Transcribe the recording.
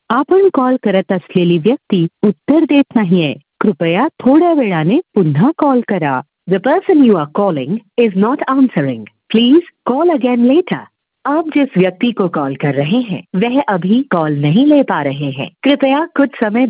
आपण कॉल करत असलेली व्यक्ती उत्तर देत नाहीये. कृपया थोड्या वेळाने पुन्हा कॉल करा. The person you are calling is not answering. Please call again later. आप जिस व्यक्ति को कॉल कर रहे हैं वह अभी कॉल नहीं ले पा रहे हैं. कृपया कुछ समय